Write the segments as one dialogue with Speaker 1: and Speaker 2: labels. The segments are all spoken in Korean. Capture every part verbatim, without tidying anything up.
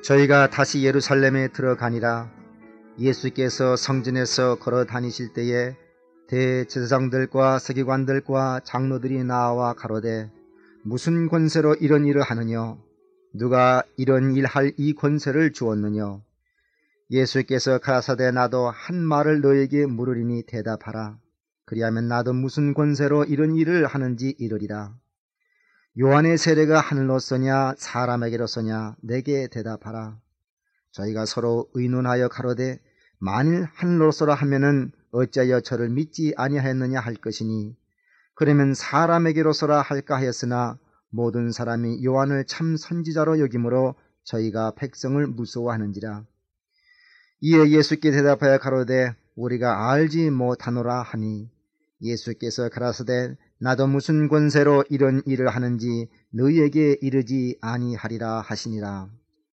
Speaker 1: 저희가 다시 예루살렘에 들어가니라. 예수께서 성전에서 걸어 다니실 때에 대제사장들과 서기관들과 장로들이 나와 가로되 무슨 권세로 이런 일을 하느냐? 누가 이런 일 할 이 권세를 주었느냐? 예수께서 가라사대 나도 한 말을 너에게 물으리니 대답하라. 그리하면 나도 무슨 권세로 이런 일을 하는지 이르리라. 요한의 세례가 하늘로서냐 사람에게로서냐 내게 대답하라. 저희가 서로 의논하여 가로되 만일 하늘로서라 하면은 어찌하여 저를 믿지 아니하였느냐 할 것이니 그러면 사람에게로서라 할까 하였으나 모든 사람이 요한을 참 선지자로 여기므로 저희가 백성을 무서워하는지라. 이에 예수께 대답하여 가로되 우리가 알지 못하노라 하니 예수께서 가라사대 나도 무슨 권세로 이런 일을 하는지 너희에게 이르지 아니하리라 하시니라.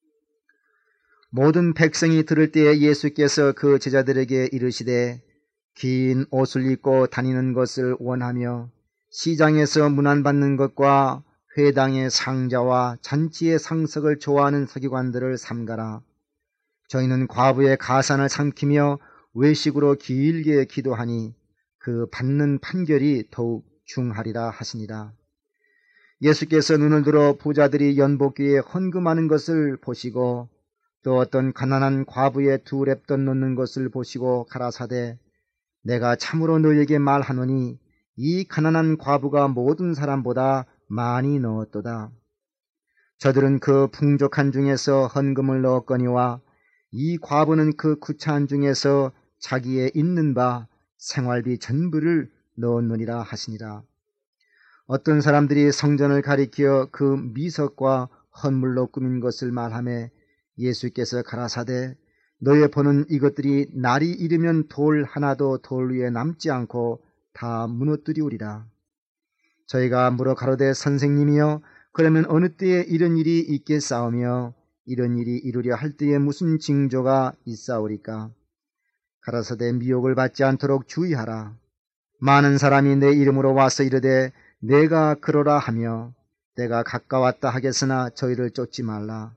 Speaker 1: 모든 백성이 들을 때에 예수께서 그 제자들에게 이르시되 긴 옷을 입고 다니는 것을 원하며 시장에서 문안받는 것과 회당의 상자와 잔치의 상석을 좋아하는 서기관들을 삼가라. 저희는 과부의 가산을 삼키며 외식으로 길게 기도하니 그 받는 판결이 더욱 중하리라 하시니라. 예수께서 눈을 들어 부자들이 연복기에 헌금하는 것을 보시고 또 어떤 가난한 과부의 두 렙돈 놓는 것을 보시고 가라사대 내가 참으로 너희에게 말하노니 이 가난한 과부가 모든 사람보다 많이 넣었도다. 저들은 그 풍족한 중에서 헌금을 넣었거니와 이 과부는 그 구차한 중에서 자기의 있는 바 생활비 전부를 넣었느니라 하시니라. 어떤 사람들이 성전을 가리켜 그 미석과 헌물로 꾸민 것을 말하매 예수께서 가라사대 너의 보는 이것들이 날이 이르면 돌 하나도 돌 위에 남지 않고 다 무너뜨리우리라. 저희가 물어 가로되 선생님이여 그러면 어느 때에 이런 일이 있겠사오며 이런 일이 이루려 할 때에 무슨 징조가 있사오리까? 가라사대 미혹을 받지 않도록 주의하라. 많은 사람이 내 이름으로 와서 이르되 내가 그러라 하며 내가 가까웠다 하겠으나 저희를 쫓지 말라.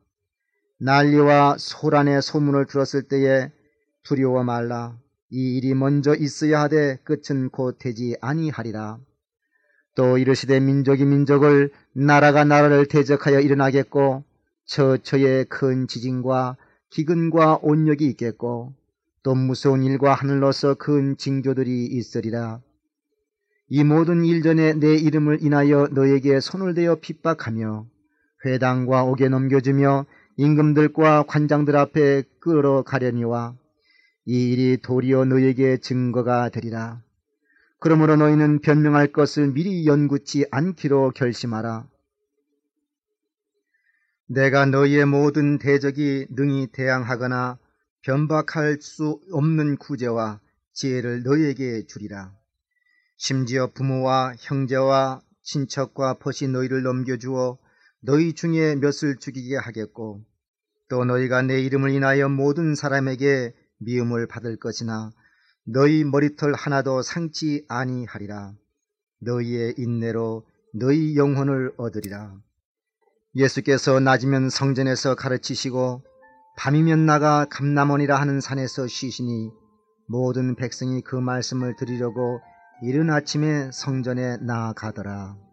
Speaker 1: 난리와 소란의 소문을 들었을 때에 두려워 말라. 이 일이 먼저 있어야 하되 끝은 곧 되지 아니하리라. 또 이르시되 민족이 민족을 나라가 나라를 대적하여 일어나겠고 처처에 큰 지진과 기근과 온역이 있겠고 또 무서운 일과 하늘로서 큰 징조들이 있으리라. 이 모든 일 전에 내 이름을 인하여 너에게 손을 대어 핍박하며 회당과 옥에 넘겨주며 임금들과 관장들 앞에 끌어가려니와 이 일이 도리어 너에게 증거가 되리라. 그러므로 너희는 변명할 것을 미리 연구치 않기로 결심하라. 내가 너희의 모든 대적이 능히 대항하거나 변박할 수 없는 구제와 지혜를 너희에게 주리라. 심지어 부모와 형제와 친척과 벗이 너희를 넘겨주어 너희 중에 몇을 죽이게 하겠고 또 너희가 내 이름을 인하여 모든 사람에게 미움을 받을 것이나 너희 머리털 하나도 상치 아니하리라. 너희의 인내로 너희 영혼을 얻으리라. 예수께서 낮이면 성전에서 가르치시고 밤이면 나가 감람원이라 하는 산에서 쉬시니 모든 백성이 그 말씀을 들으려고 이른 아침에 성전에 나아가더라.